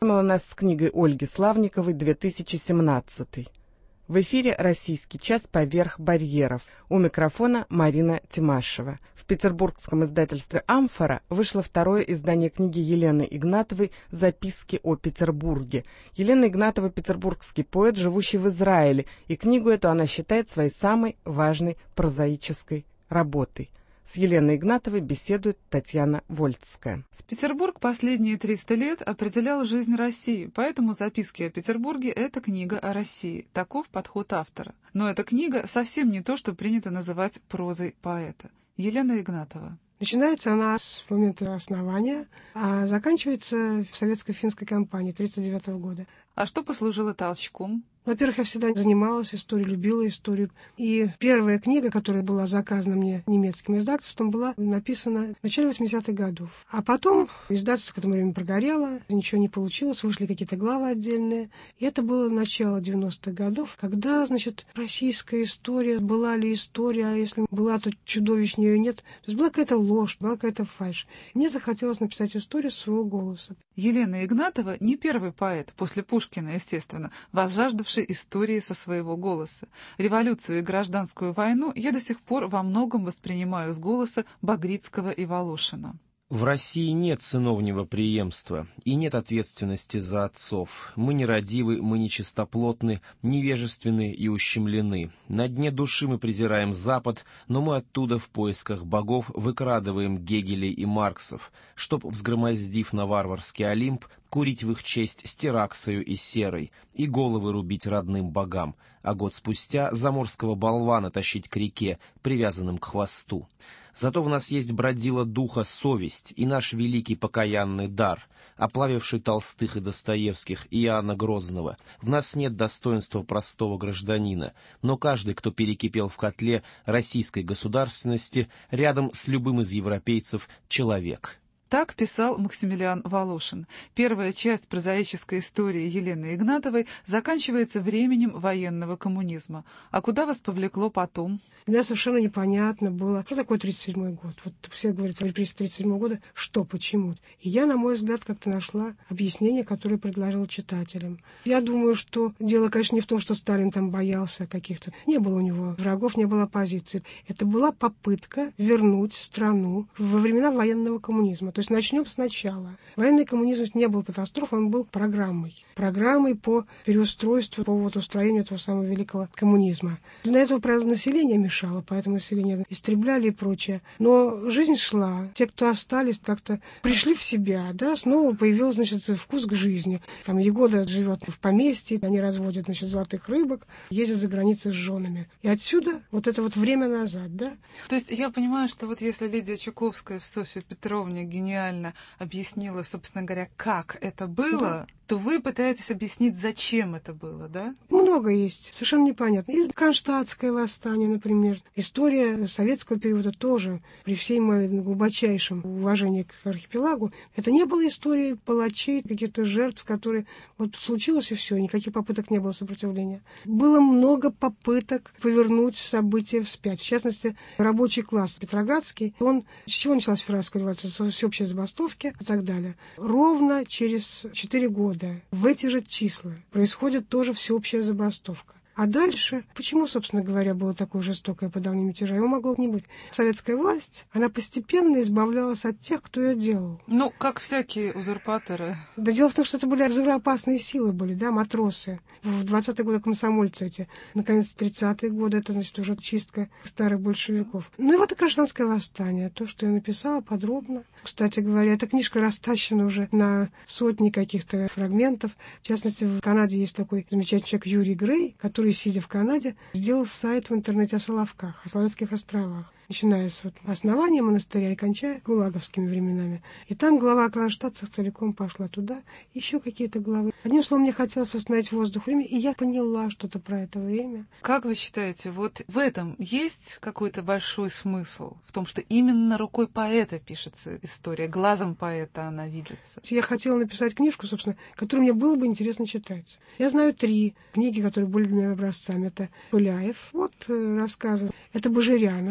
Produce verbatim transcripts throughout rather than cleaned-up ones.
познакомила нас с книгой Ольги Славниковой две тысячи семнадцатый. В эфире «Российский час. Поверх барьеров». У микрофона Марина Тимашева. В петербургском издательстве «Амфора» вышло второе издание книги Елены Игнатовой «Записки о Петербурге». Елена Игнатова – петербургский поэт, живущий в Израиле, и книгу эту она считает своей самой важной прозаической работой. С Еленой Игнатовой беседует Татьяна Вольцкая. Петербург последние триста лет определял жизнь России, поэтому «Записки о Петербурге» — это книга о России. Таков подход автора. Но эта книга совсем не то, что принято называть прозой поэта. Елена Игнатова. Начинается она с момента основания, а заканчивается в советско-финской кампании тысяча девятьсот тридцать девятого года. А что послужило толчком? Во-первых, я всегда занималась историей, любила историю. И первая книга, которая была заказана мне немецким издательством, была написана в начале восьмидесятых годов. А потом издательство к этому времени прогорело, ничего не получилось, вышли какие-то главы отдельные. И это было начало девяностых годов, когда, значит, российская история, была ли история, а если была, то чудовищ в нее нет. То есть была какая-то ложь, была какая-то фальшь. Мне захотелось написать историю своего голоса. Елена Игнатова не первый поэт, после Пушкина, естественно, возжаждавший истории со своего голоса. Революцию и гражданскую войну я до сих пор во многом воспринимаю с голоса Багрицкого и Волошина. В России нет сыновнего преемства и нет ответственности за отцов. Мы нерадивы, мы нечистоплотны, невежественны и ущемлены. На дне души мы презираем Запад, но мы оттуда в поисках богов выкрадываем Гегелей и Марксов, чтоб, взгромоздив на варварский Олимп, курить в их честь стираксою и серой, и головы рубить родным богам, а год спустя заморского болвана тащить к реке, привязанным к хвосту. Зато в нас есть бродила духа совесть и наш великий покаянный дар, оплавивший Толстых и Достоевских и Иоанна Грозного. В нас нет достоинства простого гражданина, но каждый, кто перекипел в котле российской государственности, рядом с любым из европейцев человек. Так писал Максимилиан Волошин. Первая часть прозаической истории Елены Игнатовой заканчивается временем военного коммунизма. А куда вас повлекло потом? Для меня совершенно непонятно было, что такое тридцать седьмой год. Вот все говорят, репрессии тридцать седьмого года, что, почему. И я, на мой взгляд, как-то нашла объяснение, которое предложил читателям. Я думаю, что дело, конечно, не в том, что Сталин там боялся каких-то... Не было у него врагов, не было оппозиции. Это была попытка вернуть страну во времена военного коммунизма. То есть начнем сначала. Военный коммунизм не был катастрофой, он был программой. Программой по переустройству, по вот устроению этого самого великого коммунизма. Для этого, правда, население мешало, поэтому население истребляли и прочее. Но жизнь шла. Те, кто остались, как-то пришли в себя, да, снова появился, значит, вкус к жизни. Там Егода живет в поместье, они разводят, значит, золотых рыбок, ездят за границей с женами. И отсюда вот это вот время назад, да. То есть я понимаю, что вот если Лидия Чуковская в Софье Петровне гениально объяснила, собственно говоря, как это было, да, то вы пытаетесь объяснить, зачем это было, да? Много есть, совершенно непонятно. И Кронштадтское восстание, например. История советского периода тоже, при всей моем глубочайшем уважении к архипелагу, это не было историей палачей, каких-то жертв, которые вот случилось и все, никаких попыток не было сопротивления. Было много попыток повернуть события вспять. В частности, рабочий класс петроградский, он, с чего началась февральская революция? С всеобщей забастовки и так далее. Ровно через четыре года в эти же числа происходит тоже всеобщая забастовка. А дальше, почему, собственно говоря, было такое жестокое подавление мятежа? Его могло не быть. Советская власть, она постепенно избавлялась от тех, кто ее делал. Ну, как всякие узурпаторы. Да дело в том, что это были взрывоопасные силы, были, да, матросы. В двадцатые годы комсомольцы эти. Наконец, в тридцатые годы это, значит, уже чистка старых большевиков. Ну и вот и гражданское восстание. То, что я написала подробно. Кстати говоря, эта книжка растащена уже на сотни каких-то фрагментов. В частности, в Канаде есть такой замечательный человек Юрий Грей, который, сидя в Канаде, сделал сайт в интернете о Соловках, о Соловецких островах, начиная с вот основания монастыря и кончая гулаговскими временами. И там глава о кронштадтцах целиком пошла туда, еще какие-то главы. Одним словом, мне хотелось восстановить воздух время, и я поняла что-то про это время. Как вы считаете, вот в этом есть какой-то большой смысл? В том, что именно рукой поэта пишется история, глазом поэта она видится? Я хотела написать книжку, собственно, которую мне было бы интересно читать. Я знаю три книги, которые были для меня образцами. Это Пыляев, вот рассказы. Это Божерянов, это книга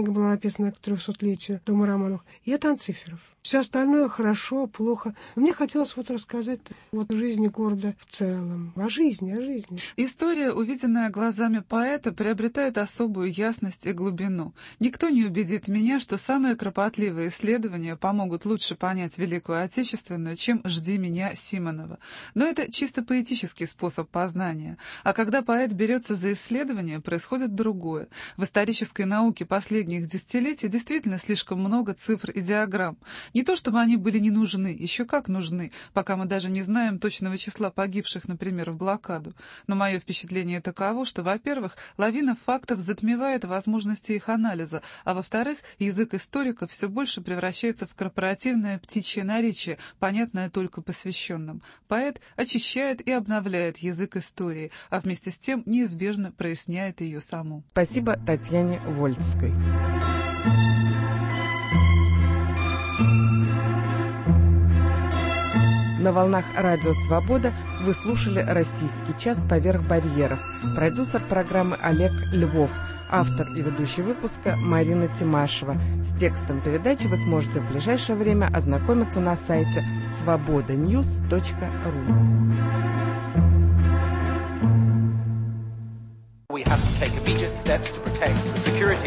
книга была написана к трехсотлетию Дома Романовых, и это Анциферов. Все остальное хорошо, плохо. Но мне хотелось вот рассказать вот о жизни города в целом. О жизни, о жизни. История, увиденная глазами поэта, приобретает особую ясность и глубину. Никто не убедит меня, что самые кропотливые исследования помогут лучше понять Великую Отечественную, чем «Жди меня» Симонова. Но это чисто поэтический способ познания. А когда поэт берется за исследование, происходит другое. В исторической науке последних десятилетий действительно слишком много цифр и диаграмм. Не то чтобы они были не нужны, еще как нужны, пока мы даже не знаем точного числа погибших, например, в блокаду. Но мое впечатление таково, что, во-первых, лавина фактов затмевает возможности их анализа, а во-вторых, язык историков все больше превращается в корпоративное птичье наречие, понятное только посвященным. Поэт очищает и обновляет язык истории, а вместе с тем неизбежно проясняет ее саму. Спасибо Татьяне Вольской. На волнах Радио Свобода вы слушали «Российский час. Поверх барьеров». Продюсер программы Олег Львов. Автор и ведущий выпуска Марина Тимашева. С текстом передачи вы сможете в ближайшее время ознакомиться на сайте свобода ньюс точка ру. We have to take immediate steps to protect the security